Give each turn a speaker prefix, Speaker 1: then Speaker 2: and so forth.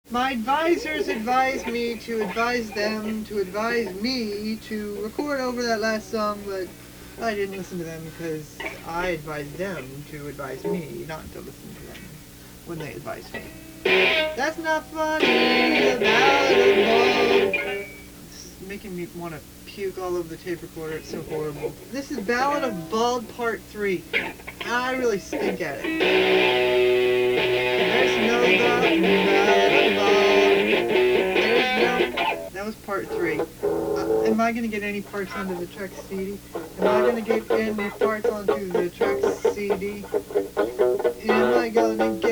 Speaker 1: My advisors advised me to advise them to advise me to record over that last song, but I didn't listen to them because I advised them to advise me not to listen to them when they advised me. That's not funny. The Ballad of Bald. It's making me want to puke all over the tape recorder. It's so horrible. This is Ballad of Bald Part 3. I really stink at it. There's no love, Ballad of Bald. There's no... That was Part 3. Am I going to get any parts onto the Trex CD? Am I going to get any parts onto the Trex CD? Am I going to get